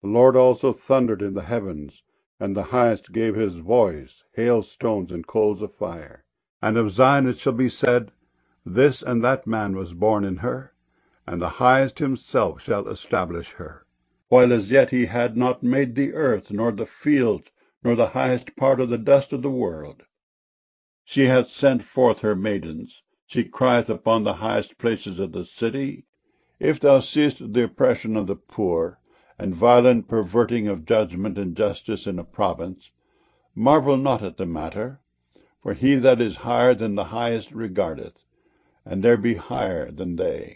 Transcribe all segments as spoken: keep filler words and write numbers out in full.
The Lord also thundered in the heavens, and the Highest gave his voice, hailstones and coals of fire. And of Zion it shall be said, This and that man was born in her, and the Highest himself shall establish her. While as yet he had not made the earth, nor the field, nor the highest part of the dust of the world. She hath sent forth her maidens, she crieth upon the highest places of the city. If thou seest the oppression of the poor, and violent perverting of judgment and justice in a province, marvel not at the matter, for he that is higher than the highest regardeth, and there be higher than they.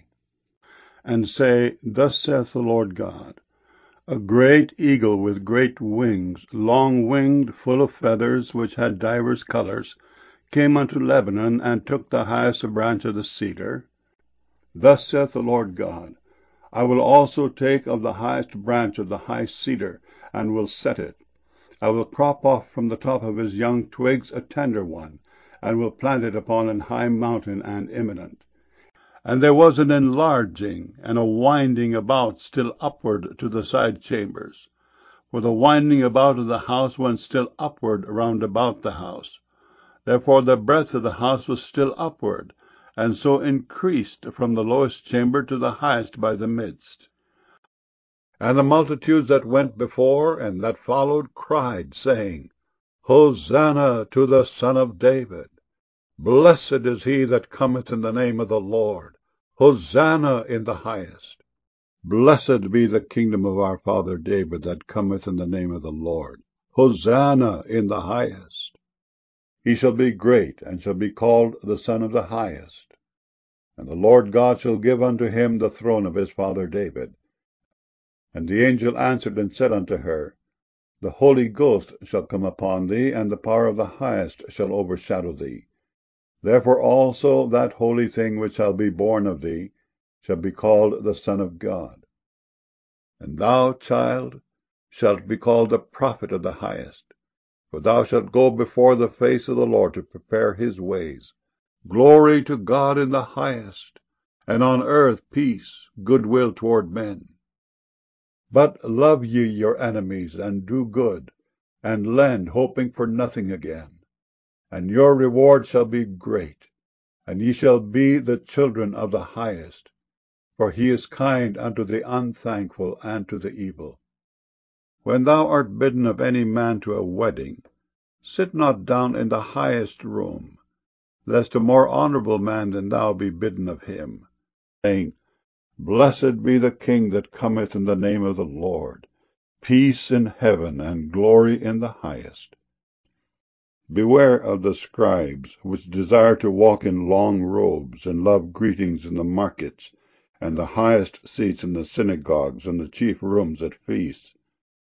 And say, Thus saith the Lord God, A great eagle with great wings, long-winged, full of feathers, which had divers colours, came unto Lebanon, and took the highest branch of the cedar. Thus saith the Lord God, I will also take of the highest branch of the high cedar, and will set it. I will crop off from the top of his young twigs a tender one, and will plant it upon an high mountain and eminent. And there was an enlarging and a winding about still upward to the side chambers. For the winding about of the house went still upward round about the house. Therefore the breadth of the house was still upward, and so increased from the lowest chamber to the highest by the midst. And the multitudes that went before and that followed cried, saying, Hosanna to the Son of David! Blessed is he that cometh in the name of the Lord! Hosanna in the highest! Blessed be the kingdom of our father David that cometh in the name of the Lord! Hosanna in the highest! He shall be great, and shall be called the Son of the Highest. And the Lord God shall give unto him the throne of his father David. And the angel answered and said unto her, The Holy Ghost shall come upon thee, and the power of the Highest shall overshadow thee. Therefore also that holy thing which shall be born of thee shall be called the Son of God. And thou, child, shalt be called the prophet of the Highest, for thou shalt go before the face of the Lord to prepare his ways. Glory to God in the highest, and on earth peace, goodwill toward men. But love ye your enemies, and do good, and lend, hoping for nothing again. And your reward shall be great, and ye shall be the children of the Highest, for he is kind unto the unthankful and to the evil. When thou art bidden of any man to a wedding, sit not down in the highest room, lest a more honourable man than thou be bidden of him, saying, Blessed be the King that cometh in the name of the Lord, peace in heaven and glory in the highest. Beware of the scribes, which desire to walk in long robes, and love greetings in the markets, and the highest seats in the synagogues, and the chief rooms at feasts,